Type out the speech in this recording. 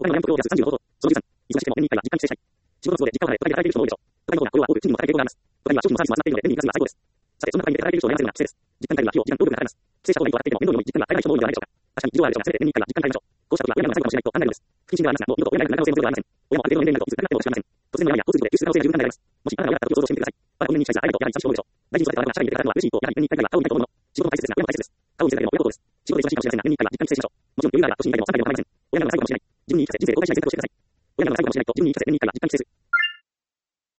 他にも悩むことを出す35こと、その13、いつの時期でも年に1回は実感規制したい。仕事の都合で実家を離れ、都会で働いている人も多いでしょう。他にも雇用は多く、賃金も高い傾向があります。他には商品もサービスも集まっているので、年に活が最高です。さて、そんな会に働いている人を悩ませるのは不正です。実感会には費用、時間、労力がかかります。不正者とに笑っていても面倒にも実感が入らない人も多いのではないでしょうか。確かに事情はあるでしょうが、せめて年に1回は実感会ましょう。こうしたことは親などの最後かもしれないと考えるのです。不謹慎ではありますが、もう二度と親なりな可能性もゼロではありません。親もある程度の年齢になるといつかなってもしかりません。突然の病や交通事故で救出可能性が十分考えられます。もしあなたが親だった時を想像してみてください。まだこんなに小さいがあればとやはり寂しく思うでしょう。大事に育てた親が社会に出てからのは嬉しいと、やはり年に1回ぐらいは顔を見たいと思うもの。仕事も大切ですが、親も大切です。顔を見せるだけでも親孝行です。仕事で忙しいかもしれませんが、年に1回は実感規制しましょう。もちろん余裕があれば年に1回でも3回でも構いません。親などが最後かもしれない。自分に言い聞かせ、人生で公開しない選択をしてください。親などが最後かもしれないと自分に言い聞かせ、年に1回は実感規制する。